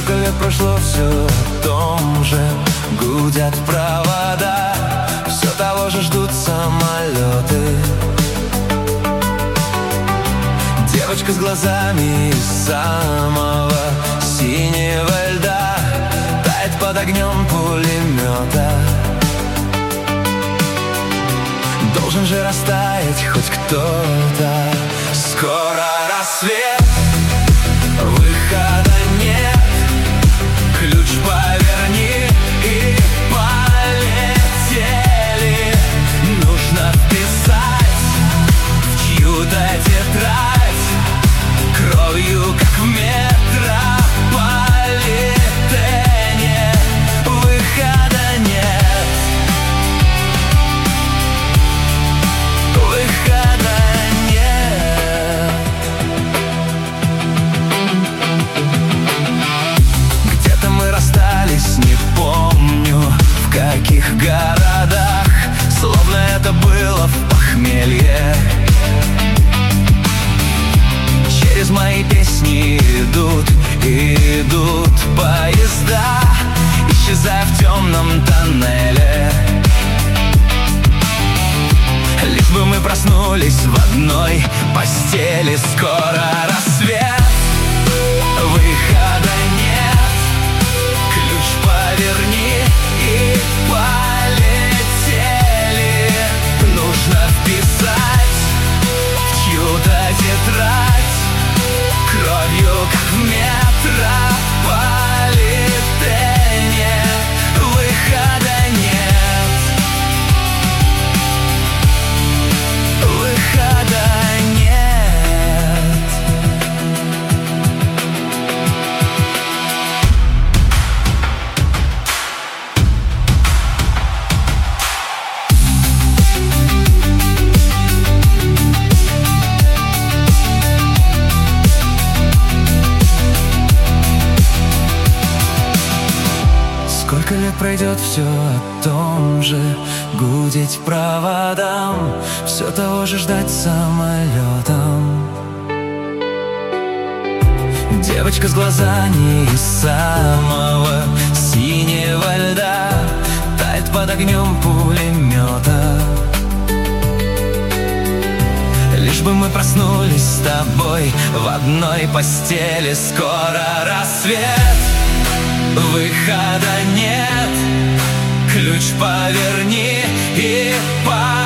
Сколько лет прошло, все о том же. Гудят провода, все того же ждут самолеты. Девочка с глазами из самого синего льда тает под огнем пулемета. Должен же растаять хоть кто-то. Скоро рассвет, выхода нет. Ключ поверни и полетели. Нужно вписать в чью-то тетрадь кровью, как в метрополитене. Выхода нет. Выхода нет. Где-то мы расстались, не помню в каких городах, словно это было в похмелье. Через мои песни идут поезда, исчезая в темном тоннеле. Лишь бы мы проснулись в одной постели. Скоро рассвет, выхода нет. Ключ поверни и полетели. Нужно вписать в чью-то тетрадь кровью, как в метрополитене. Выхода нет. Выхода нет. Сколько лет пройдет, все о том же. Гудеть проводам, все того же ждать самолетом. Девочка с глазами из самого синего льда тает под огнем пулемета. Лишь бы мы проснулись с тобой в одной постели. Скоро рассвет, выхода нет. Ключ поверни и